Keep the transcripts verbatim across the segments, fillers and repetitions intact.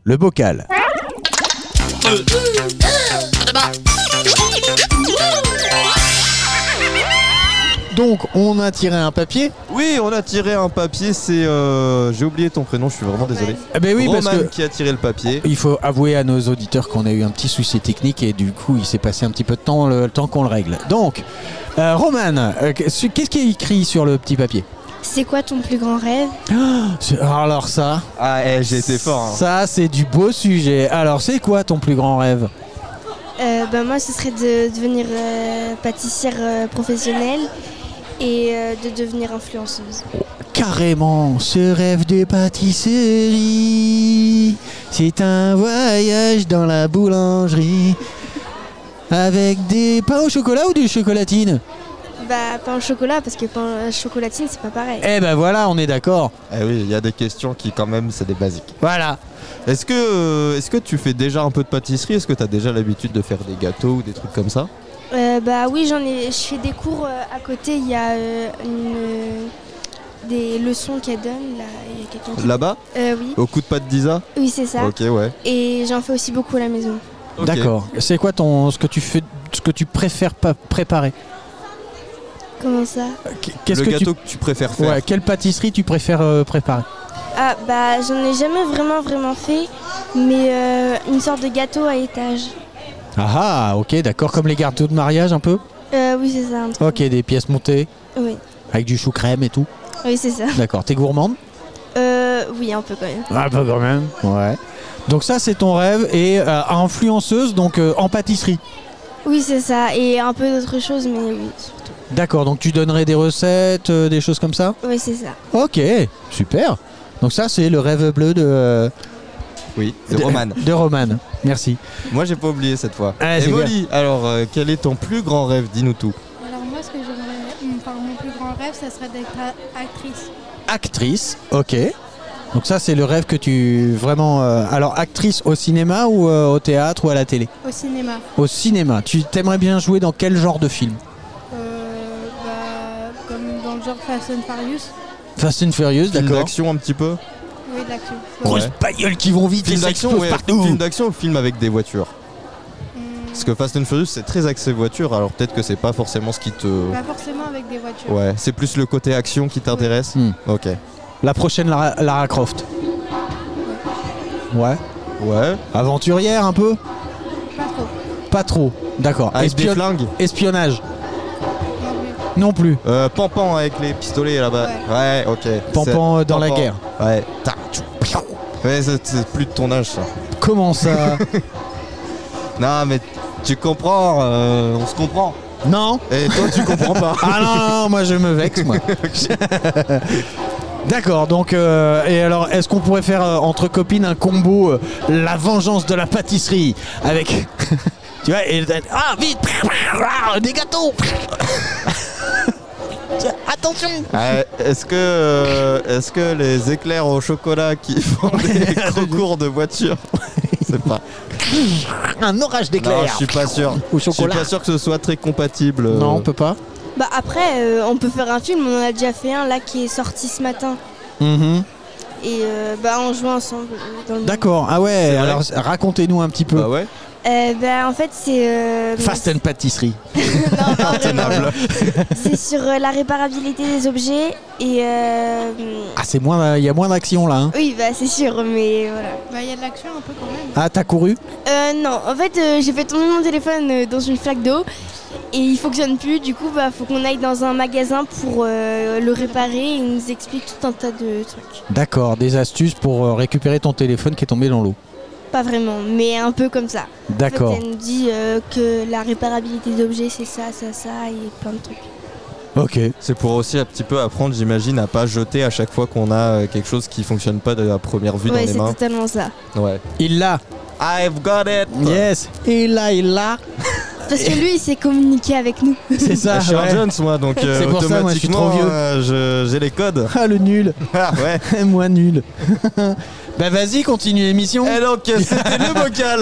le bocal. Donc, on a tiré un papier. Oui, on a tiré un papier, c'est... Euh... J'ai oublié ton prénom, je suis vraiment désolé. Eh ben oui, Roman parce que qui a tiré le papier. Il faut avouer à nos auditeurs qu'on a eu un petit souci technique et du coup, il s'est passé un petit peu de temps, le, le temps qu'on le règle. Donc, euh, Roman, euh, qu'est-ce qui est écrit sur le petit papier ? C'est quoi ton plus grand rêve ? Alors ça... Ah, eh, j'ai été fort. Hein. Ça, c'est du beau sujet. Alors, c'est quoi ton plus grand rêve ? euh, bah, Moi, ce serait de devenir euh, pâtissière euh, professionnelle. Et euh, de devenir influenceuse. Oh, carrément, ce rêve de pâtisserie, c'est un voyage dans la boulangerie. Avec des pains au chocolat ou des chocolatines ? Bah, pain au chocolat, parce que pain à chocolatine, c'est pas pareil. Eh ben voilà, on est d'accord. Eh oui, il y a des questions qui, quand même, c'est des basiques. Voilà. Est-ce que, euh, est-ce que tu fais déjà un peu de pâtisserie ? Est-ce que tu as déjà l'habitude de faire des gâteaux ou des trucs comme ça ? Euh, bah oui, j'en ai. Je fais des cours euh, à côté. Il y a euh, une, euh, des leçons qu'elle donne. Là, il y a quelqu'un qui... Là-bas ? euh, Oui. Au coup de pâte d'Isa ? Oui, c'est ça. Ok, ouais. Et j'en fais aussi beaucoup à la maison. Okay. D'accord. C'est quoi ton, ce que tu fais, ce que tu préfères pas préparer ? Comment ça ? Qu'est-ce Le que gâteau tu... que tu préfères faire ? Ouais. Quelle pâtisserie tu préfères euh, préparer ? Ah bah j'en ai jamais vraiment vraiment fait, mais euh, une sorte de gâteau à étage. Ah, ok, d'accord. Comme les gâteaux de mariage un peu ? Euh, oui, c'est ça. Un truc. Ok, des pièces montées. Oui. Avec du chou crème et tout. Oui, c'est ça. D'accord. T'es gourmande ? Euh, oui, un peu quand même. Un peu quand même. Ouais. Donc ça, c'est ton rêve et euh, influenceuse, donc euh, en pâtisserie. Oui, c'est ça. Et un peu d'autres choses, mais oui, surtout. D'accord. Donc tu donnerais des recettes, euh, des choses comme ça ? Oui, c'est ça. Ok, super. Donc ça, c'est le rêve bleu de... Euh, Oui, de, de Roman. De Roman, merci. Moi, j'ai pas oublié cette fois. Ah, et Molly, alors, euh, quel est ton plus grand rêve ? Dis-nous tout. Alors moi, ce que j'aimerais, enfin, mon plus grand rêve, ça serait d'être actrice. Actrice, ok. Donc ça, c'est le rêve que tu... Vraiment... Euh, alors, actrice au cinéma ou euh, au théâtre ou à la télé ? Au cinéma. Au cinéma. Tu t'aimerais bien jouer dans quel genre de film ? euh, bah, Comme dans le genre Fast and Furious. Fast and Furious, Film d'accord. d'action un petit peu ? Oui, de l'action. Grosses Ouais. bagnoles qui vont vite, Film et ça d'action, explose ouais. partout. Film d'action ou film avec des voitures ? Hum, Parce que Fast and Furious, c'est très axé voiture, alors peut-être que c'est pas forcément ce qui te... Pas forcément avec des voitures. Ouais, c'est plus le côté action qui t'intéresse ? Hmm. Ok. La prochaine Lara, Lara Croft. Ouais. Ouais. Aventurière un peu ? Pas trop. Pas trop, d'accord. Avec des Espion- flingues ? Espionnage ? Non plus. Non plus. Euh, Pampan avec les pistolets là-bas. Ouais, ok. Pampan C'est- euh, dans la Pampan. guerre. Ouais. Ta- tchou, piou. Ouais, c'est c'est plus de ton âge ça. Comment ça ? Non mais tu comprends, euh, on se comprend. Non ? Et toi tu comprends pas. Ah non, non, non, moi je me vexe, moi. D'accord, donc, euh, et alors, est-ce qu'on pourrait faire euh, entre copines un combo, euh, la vengeance de la pâtisserie, avec, tu vois, et, ah, vite, des gâteaux. Attention. Euh, est-ce que euh, est-ce que les éclairs au chocolat qui font des concours de voitures, c'est pas. Un orage d'éclairs. Non, je suis pas sûr. Au Je suis chocolat. pas sûr que ce soit très compatible. euh. Non, on peut pas. Bah après, euh, on peut faire un film. On en a déjà fait un là qui est sorti ce matin. Mhm. Et euh, bah on joue ensemble euh, dans le D'accord, ah ouais, C'est vrai. alors racontez-nous un petit peu. Bah ouais. Euh, bah en fait c'est euh, Fast and pâtisserie. non, pas vraiment. Intenable. C'est sur euh, la réparabilité des objets et euh, Ah, c'est moins, il y a moins d'action là, hein. oui bah c'est sûr mais voilà. Bah, il y a de l'action un peu quand même. Ah, t'as couru? Euh, non en fait euh, j'ai fait tomber mon téléphone euh, dans une flaque d'eau et il fonctionne plus, du coup bah faut qu'on aille dans un magasin pour euh, le réparer et il nous explique tout un tas de trucs. D'accord, des astuces pour euh, récupérer ton téléphone qui est tombé dans l'eau. Pas vraiment mais un peu comme ça. D'accord. En fait, elle nous dit euh, que la réparabilité d'objets c'est ça, ça, ça et plein de trucs. Ok. C'est pour aussi un petit peu apprendre, j'imagine, à pas jeter à chaque fois qu'on a euh, quelque chose qui fonctionne pas de la première vue Ouais dans les c'est mains. totalement ça. Ouais. Il l'a. I've got it. Yes. Il l'a, il l'a. Parce que lui il s'est communiqué avec nous. C'est ça. je suis ouais. un Jones moi, donc euh, C'est pour ça, moi, je suis trop automatiquement vieux. euh, je- j'ai les codes. Ah, le nul. Ah ouais. Moi nul. Bah vas-y, continue l'émission. Et donc, c'était le bocal.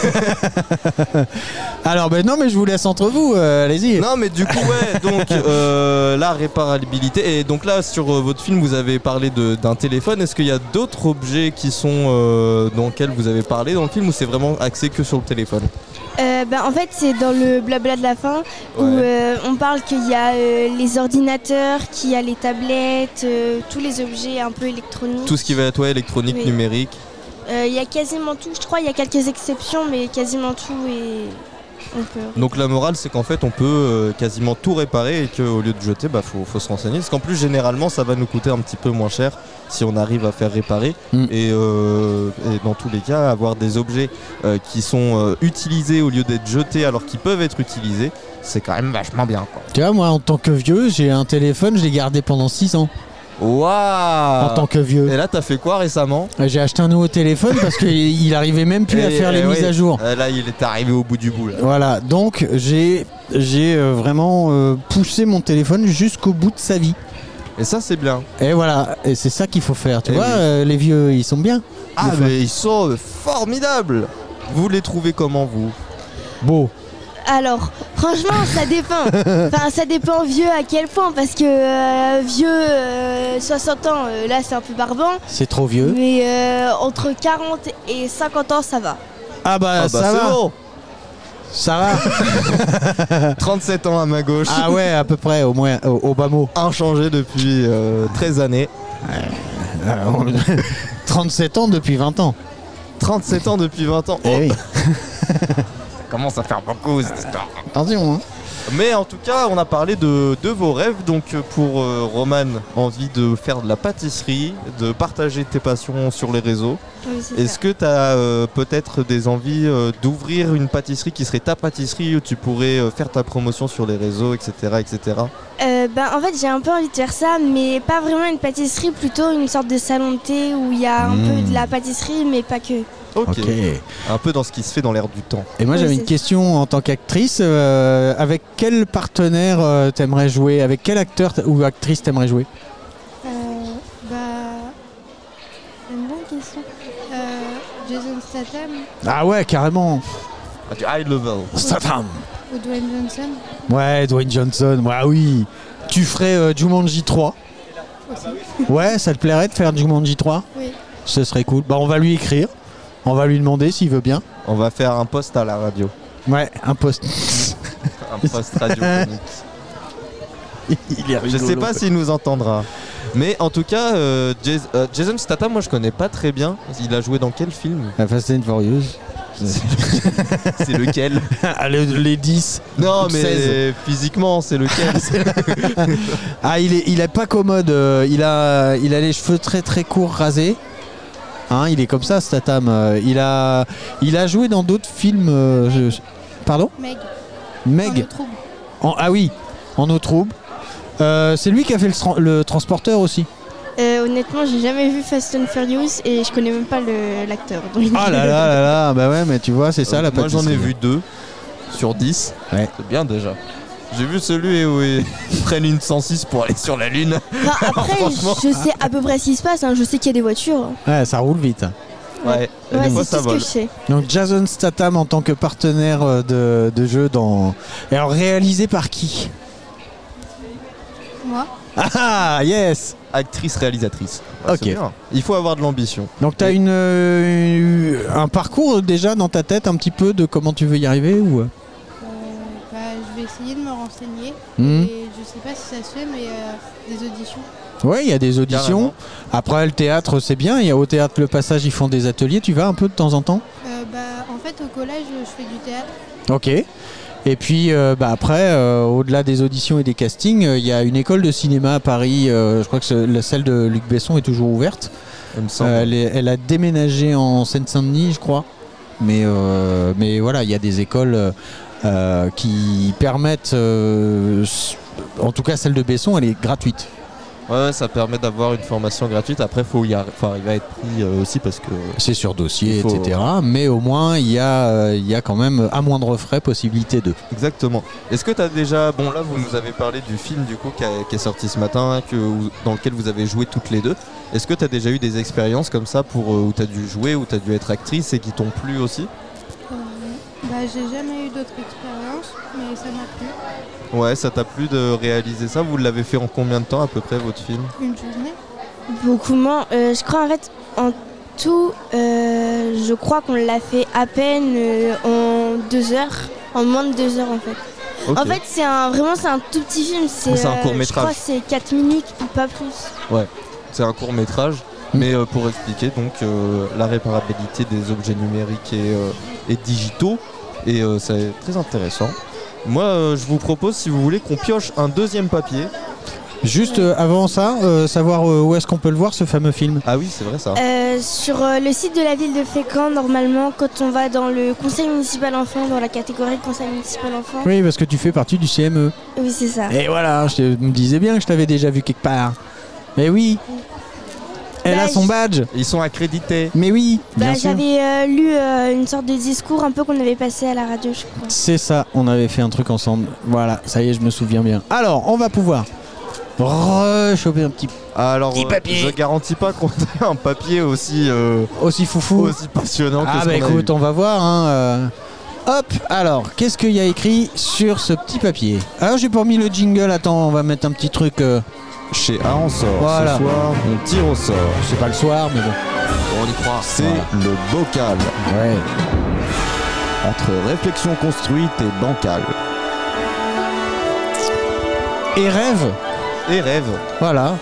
Alors, ben non, mais je vous laisse entre vous, euh, allez-y. Non, mais du coup, ouais, donc euh, la réparabilité. Et donc là, sur euh, votre film, vous avez parlé de- d'un téléphone. Est-ce qu'il y a d'autres objets qui sont euh, dans lesquels vous avez parlé dans le film ou c'est vraiment axé que sur le téléphone? Euh, bah, en fait, c'est dans le blabla de la fin où Ouais. euh, on parle qu'il y a euh, les ordinateurs, qu'il y a les tablettes, euh, tous les objets un peu électroniques. Tout ce qui va être ouais, électronique, Oui. numérique. Euh, Il y a quasiment tout. Je crois il y a quelques exceptions, mais quasiment tout est. On peut. Donc la morale, c'est qu'en fait, on peut euh, quasiment tout réparer et qu'au lieu de jeter, bah, faut, faut se renseigner. Parce qu'en plus, généralement, ça va nous coûter un petit peu moins cher si on arrive à faire réparer. Mm. Et, euh, et dans tous les cas, avoir des objets euh, qui sont euh, utilisés au lieu d'être jetés alors qu'ils peuvent être utilisés, c'est quand même vachement bien, quoi. Tu vois, moi, en tant que vieux, j'ai un téléphone, je l'ai gardé pendant six ans. Waouh! En tant que vieux. Et là, t'as fait quoi récemment? J'ai acheté un nouveau téléphone parce qu'il il arrivait même plus à Et- faire les et mises oui. à jour. Euh, Là, il est arrivé au bout du bout. Là. Voilà, donc j'ai j'ai euh, vraiment euh, poussé mon téléphone jusqu'au bout de sa vie. Et ça, c'est bien. Et voilà, et c'est ça qu'il faut faire. Tu Eh vois, oui. euh, les vieux, ils sont bien. Ah, Des fois. mais ils sont formidables! Vous les trouvez comment, vous? Beau. Alors, franchement, ça dépend. Enfin, ça dépend vieux à quel point, parce que euh, vieux, euh, soixante ans, euh, là, c'est un peu barbant. C'est trop vieux. Mais euh, entre quarante et cinquante ans, ça va. Ah bah, Ah bah, ça c'est va. bon! Ça va. trente-sept ans à ma gauche. Ah ouais, à peu près, au moins, au, au bas mot. Inchangé depuis euh, treize années. trente-sept ans depuis vingt ans. trente-sept ans depuis vingt ans. Eh oui. Ça commence à faire beaucoup cette histoire. Attention, hein. Mais en tout cas, on a parlé de, de vos rêves. Donc pour euh, Roman, envie de faire de la pâtisserie, de partager tes passions sur les réseaux. Oui, c'est Est-ce ça. que tu as euh, peut-être des envies euh, d'ouvrir une pâtisserie qui serait ta pâtisserie où tu pourrais euh, faire ta promotion sur les réseaux, et cetera et cetera. Euh, ben, en fait, j'ai un peu envie de faire ça, mais pas vraiment une pâtisserie, plutôt une sorte de salon de thé où il y a un Mmh. peu de la pâtisserie, mais pas que. Ok. Ok. Un peu dans ce qui se fait dans l'air du temps. Et moi Oui, j'avais c'est une ça. question en tant qu'actrice. euh, avec quel partenaire euh, t'aimerais jouer? Avec quel acteur t- ou actrice t'aimerais jouer? Euh, bah, une bonne question. Euh, Jason Statham Ah ouais, carrément. Ah, du high level. Statham. ou Dwayne Johnson Ouais, Dwayne Johnson. Ouais, oui. Tu ferais euh, Jumanji trois. aussi. Ouais, ça te plairait de faire Jumanji trois? Oui. Ce serait cool. Bah on va lui écrire. On va lui demander s'il veut bien. On va faire un post à la radio. Ouais, un poste. Un post radiophonique. Il est Je sais pas s'il nous entendra. Mais en tout cas, euh, Jas- euh, Jason Statham, moi je connais pas très bien. Il a joué dans quel film? Fast and Furious. C'est lequel? Ah, le- les dix. Non, Ou mais seize. physiquement, c'est lequel? Ah, il est, il est pas commode. euh, Il a, il a les cheveux très très courts rasés. Hein, il est comme ça, Statham. euh, Il a, il a joué dans d'autres films. euh, je- Pardon? Meg. Meg. Dans le trouble. En- ah oui, en eau trouble. Euh, c'est lui qui a fait le, tran- le transporteur aussi. Euh, honnêtement, j'ai jamais vu Fast and Furious et je connais même pas le- l'acteur. donc- Ah là là là là, bah ouais, mais tu vois, c'est ça la Moi j'en ai pâtisserie. vu deux sur dix. Ouais. C'est bien déjà. J'ai vu celui où ils prennent une cent six pour aller sur la lune. Enfin, après, Franchement. je sais à peu près ce qui se passe. hein. Je sais qu'il y a des voitures. Ouais, ça roule vite. Ouais, et Ouais, des fois c'est ça tout ce que vole. je sais. Donc Jason Statham en tant que partenaire euh, de, de jeu dans. Et alors réalisé par qui? Moi. Ah yes. Actrice, réalisatrice. Ouais, Ok. c'est bien. Il faut avoir de l'ambition. Donc t'as une euh, un parcours déjà dans ta tête un petit peu de comment tu veux y arriver ou Euh, bah, je vais essayer de me renseigner. Hmm. Et je sais pas si ça se fait, mais euh, des auditions. Ouais, il y a des auditions. Carrément. Après le théâtre c'est bien. Il y a au théâtre Le Passage ils font des ateliers. Tu vas un peu de temps en temps? Euh, bah, en fait, au collège, je fais du théâtre. Ok. Et puis euh, bah, après, euh, au-delà des auditions et des castings, euh, il y a une école de cinéma à Paris. euh, je crois que c'est- la- celle de Luc Besson est toujours ouverte. Il me semble. Euh, elle, est- elle a déménagé en Seine-Saint-Denis, je crois. Mais, euh, mais voilà, il y a des écoles euh, euh, qui permettent, euh, s- en tout cas celle de Besson, elle est gratuite. Ouais, ça permet d'avoir une formation gratuite. Après, faut y arri- faut arriver à être pris euh, aussi parce que. C'est sur dossier, Il faut- et cetera. Mais au moins, il y, a, euh, il y a quand même, à moindre frais, possibilité de. Exactement. Est-ce que tu as déjà. Bon, là, vous nous avez parlé du film du coup qui, a- qui est sorti ce matin, que, dans lequel vous avez joué toutes les deux. Est-ce que tu as déjà eu des expériences comme ça pour, euh, où tu as dû jouer, où tu as dû être actrice et qui t'ont plu aussi? Euh, bah, j'ai jamais eu d'autres expériences, mais ça m'a plu. Ouais, ça t'a plu de réaliser ça? Vous l'avez fait en combien de temps à peu près votre film? Une journée. Beaucoup moins. Euh, je crois en fait en tout, euh, je crois qu'on l'a fait à peine euh, en deux heures, en moins de deux heures en fait. Ok. En fait, c'est un vraiment c'est un tout petit film. C'est, C'est un euh, court-métrage. Je crois que c'est quatre minutes, pas plus. C'est un court métrage, mais euh, pour expliquer donc euh, la réparabilité des objets numériques et, euh, et digitaux, et euh, c'est très intéressant. Moi, euh, je vous propose, si vous voulez, qu'on pioche un deuxième papier. Juste euh, avant ça, euh, savoir euh, où est-ce qu'on peut le voir, ce fameux film. Ah oui, c'est vrai ça. Euh, sur euh, le site de la ville de Fécamp, normalement, quand on va dans le conseil municipal enfant, dans la catégorie conseil municipal enfant. Oui, parce que tu fais partie du C M E. Oui, c'est ça. Et voilà, je te- me disais bien que je t'avais déjà vu quelque part. Mais oui. Elle a Bah, son je- badge. Ils sont accrédités. Mais oui, Bah, bien sûr. j'avais euh, lu euh, une sorte de discours un peu qu'on avait passé à la radio, je crois. C'est ça, on avait fait un truc ensemble. Voilà, ça y est, je me souviens bien. Alors, on va pouvoir rechoper un petit Alors, Petit euh, papier. je garantis pas qu'on ait un papier aussi, euh, aussi foufou. aussi passionnant que Ah ce bah qu'on a écoute, eu. on va voir. Hein, euh. Hop, alors, qu'est-ce qu'il y a écrit sur ce petit papier? Alors, j'ai pas mis le jingle, attends, on va mettre un petit truc. euh, Chez A en sort, Voilà. ce soir, on tire au sort. C'est pas le soir, mais bon. On y croit. C'est Voilà. le bocal. Ouais. Entre réflexion construite et bancale. Et rêve. Et rêve. Voilà.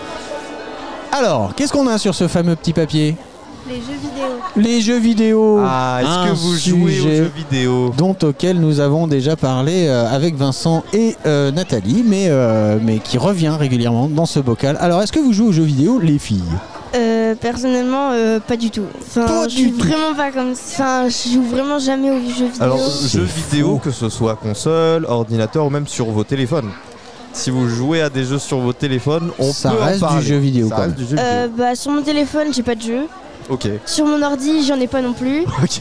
Alors, qu'est-ce qu'on a sur ce fameux petit papier? Les jeux vidéo. Les jeux vidéo. Ah, est-ce Un que vous jouez aux sujet jeux vidéo? dont auquel nous avons déjà parlé euh, avec Vincent et euh, Nathalie, mais, euh, mais qui revient régulièrement dans ce bocal. Alors, est-ce que vous jouez aux jeux vidéo, les filles? Euh, personnellement, euh, pas du tout. Enfin, Pas je du suis tout. vraiment pas comme ça. Enfin, je joue vraiment jamais aux jeux vidéo. Alors, C'est jeux faux. vidéo, que ce soit console, ordinateur ou même sur vos téléphones. Si vous jouez à des jeux sur vos téléphones, on Ça peut reste en du parler. jeu vidéo, Ça quand reste même. du jeu Euh, vidéo. bah, sur mon téléphone, j'ai pas de jeu. Ok. Sur mon ordi, j'en ai pas non plus. Ok.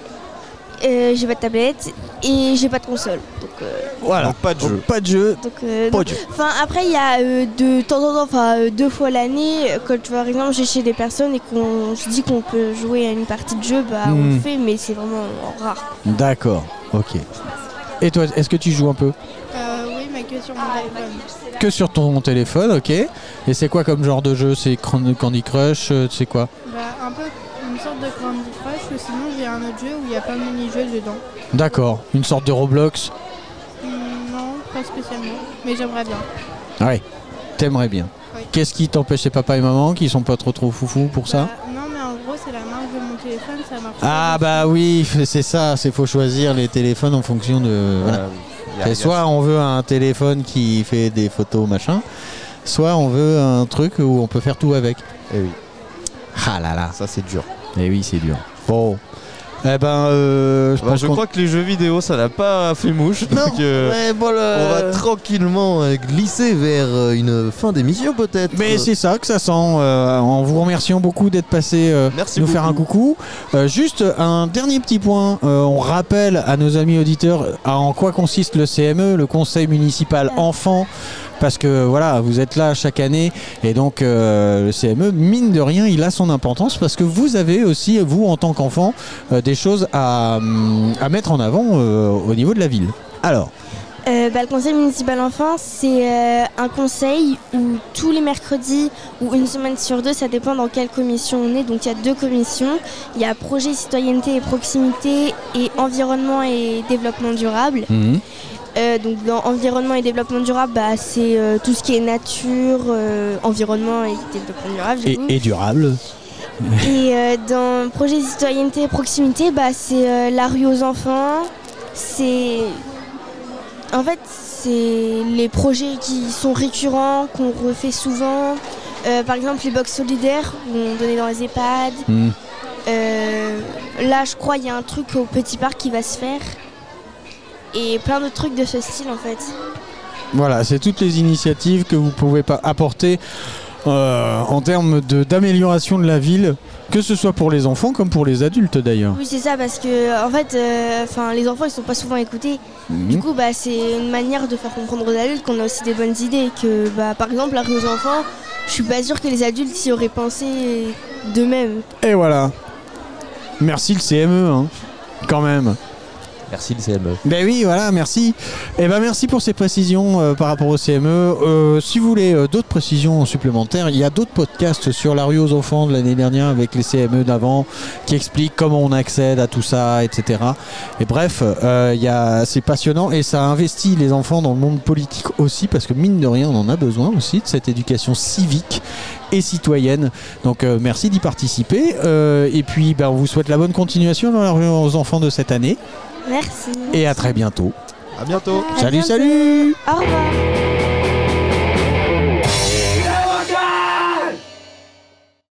Euh, j'ai pas de tablette et j'ai pas de console. Donc, euh, Voilà. Donc, pas de jeu. Donc, pas de jeu. donc euh, Pas non. de jeu. Enfin, après, il y a euh, de temps en temps, enfin euh, deux fois l'année, euh, quand par exemple j'ai chez des personnes et qu'on se dit qu'on peut jouer à une partie de jeu, bah on Hmm. le fait, mais c'est vraiment rare. D'accord. Ok. Et toi, est-ce que tu joues un peu? Euh, oui, mais que sur mon téléphone. Que sur ton téléphone, ok. Et c'est quoi comme genre de jeu? C'est Cran- Candy Crush, euh, c'est quoi? Bah, un peu une sorte de Candy Crush, ou sinon j'ai un autre jeu où il y a pas de mini-jeux dedans. D'accord. Une sorte de Roblox. Hum, non, pas spécialement, mais j'aimerais bien. Ouais. T'aimerais bien. Oui. Qu'est-ce qui t'empêche, c'est papa et maman qui sont pas trop trop foufou pour ça? Bah, non, mais en gros, c'est la marque de mon téléphone, ça marche. Ah pas bah oui, c'est ça, c'est faut choisir les téléphones en fonction de... Voilà. Voilà, oui. Il y a- Et il y a- soit on veut un téléphone qui fait des photos machin, soit on veut un truc où on peut faire tout avec. Eh oui, Ah là là. ça c'est dur. Et oui, c'est dur. Bon. Eh ben, euh, je Bah, pense je qu'on- crois que les jeux vidéo ça n'a pas fait mouche. Non, Donc, euh, mais bon, le- on va tranquillement euh, glisser vers euh, une fin d'émission peut-être. Mais c'est ça que ça sent. euh, en vous remerciant beaucoup d'être passé euh, Merci nous faire un beaucoup. coucou. Euh, juste un dernier petit point. euh, on rappelle à nos amis auditeurs euh, en quoi consiste le C M E, le Conseil municipal enfant. Parce que voilà, vous êtes là chaque année et donc euh, le C M E, mine de rien, il a son importance parce que vous avez aussi, vous en tant qu'enfant, euh, des choses à, hum, à mettre en avant euh, au niveau de la ville. Alors, Euh, bah, le conseil municipal enfant, c'est euh, un conseil où tous les mercredis ou une semaine sur deux, ça dépend dans quelle commission on est. Donc il y a deux commissions. Il y a projet citoyenneté et proximité et environnement et développement durable. hum, Euh, donc dans environnement et développement durable, bah, c'est euh, tout ce qui est nature, euh, environnement et développement durable. j'ai et, dit. et durable. Et euh, dans projet citoyenneté et proximité, bah, c'est euh, la rue aux enfants. C'est en fait c'est les projets qui sont récurrents, qu'on refait souvent. Euh, par exemple les box solidaires où on donnait dans les EHPAD. Hum. Euh, là je crois il y a un truc au petit parc qui va se faire. Et plein de trucs de ce style en fait. Voilà, c'est toutes les initiatives que vous pouvez pas apporter euh, en termes de, d'amélioration de la ville, que ce soit pour les enfants comme pour les adultes d'ailleurs. Oui, c'est ça, parce que en fait, euh, les enfants ils sont pas souvent écoutés. Mmh. Du coup, bah, c'est une manière de faire comprendre aux adultes qu'on a aussi des bonnes idées. Que, bah, par exemple, la rue aux enfants, je suis pas sûre que les adultes y auraient pensé d'eux-mêmes. Et voilà. Merci le C M E, hein, quand même. Merci le C M E. Ben oui, voilà, merci. Et ben merci pour ces précisions euh, par rapport au C M E. Euh, si vous voulez euh, d'autres précisions supplémentaires, il y a d'autres podcasts sur la rue aux enfants de l'année dernière avec les C M E d'avant qui expliquent comment on accède à tout ça, et cetera. Et bref, euh, y a, c'est passionnant et ça investit les enfants dans le monde politique aussi parce que mine de rien, on en a besoin aussi de cette éducation civique et citoyenne. Donc euh, merci d'y participer. Euh, et puis ben, on vous souhaite la bonne continuation dans la rue aux enfants de cette année. Merci. Et à très bientôt. À bientôt. À salut, bientôt. salut. Au revoir.